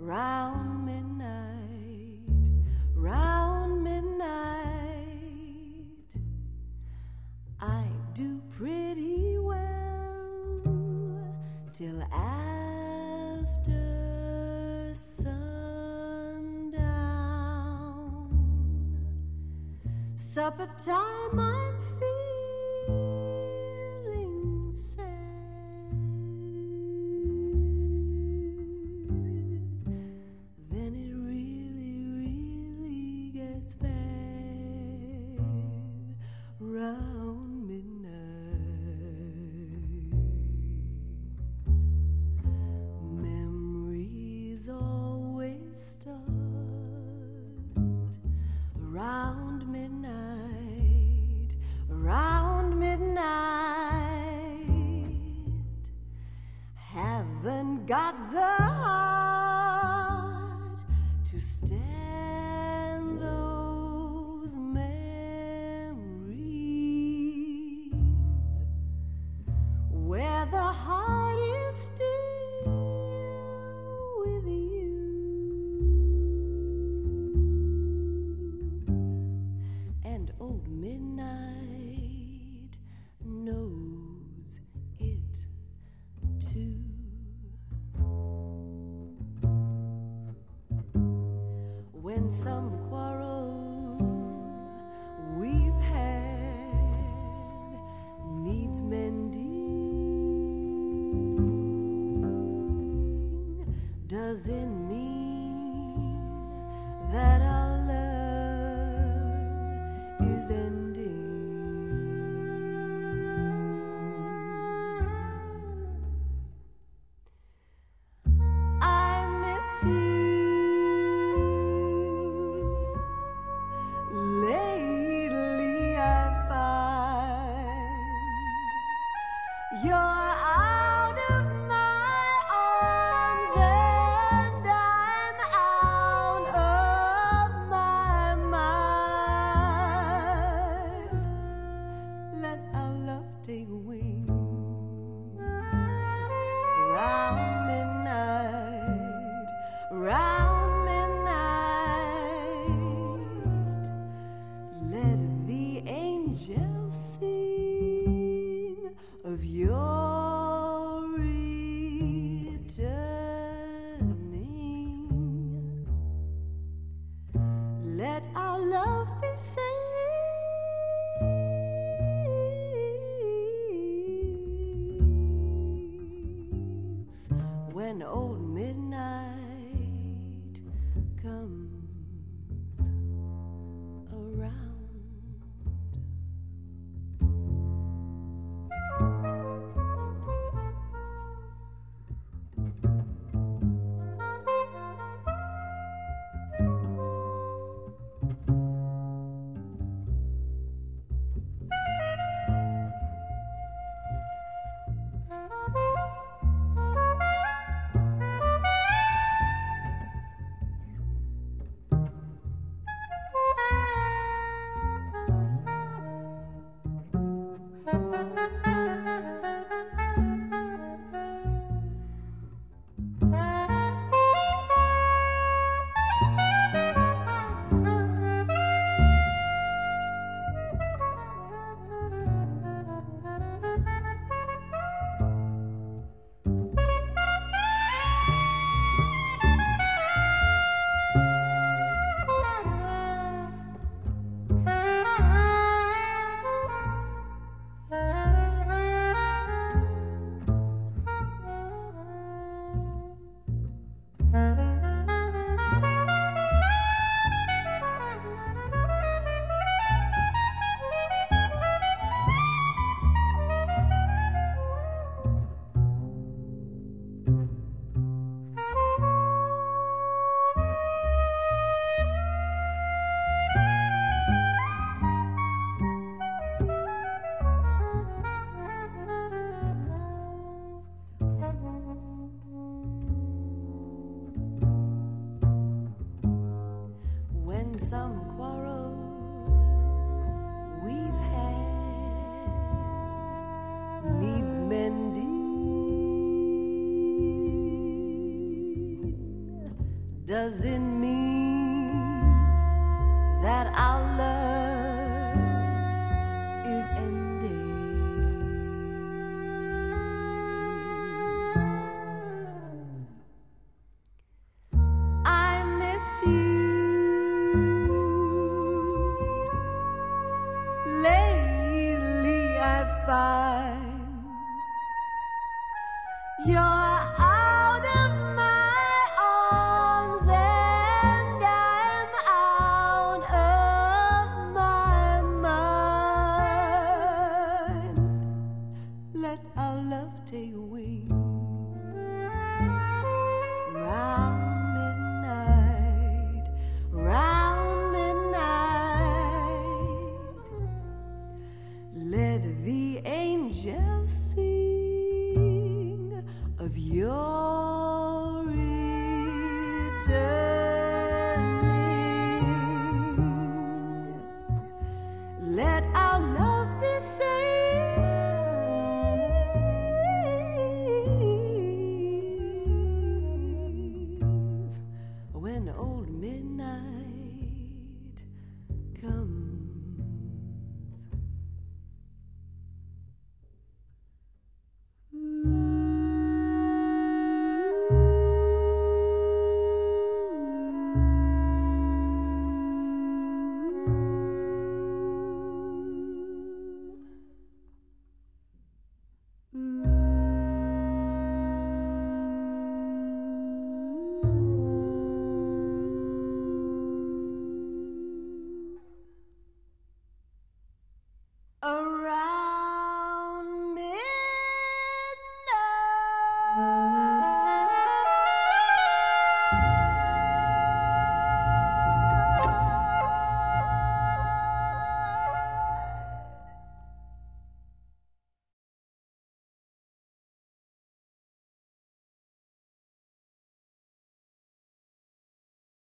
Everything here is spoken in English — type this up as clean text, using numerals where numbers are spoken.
round midnight, round midnight, I do pretty well till after sundown. Supper time, I'm feeling sad. Then it really, really gets bad round midnight. Memories always start around midnight, around midnight. Haven't got the heart to stand those memories where the heart is still with you. And old midnight knows it too. When some quarrel we've had needs mending, doesn't mean that our love is ending. I miss you. Lately I find you're out of my arms and I'm out of my mind. Let our love take wings round midnight, round midnight. Let the angels sing of your returning. Let our love be safe when old midnight comes around. Some quarrel we've had needs mending, Does it mean that our love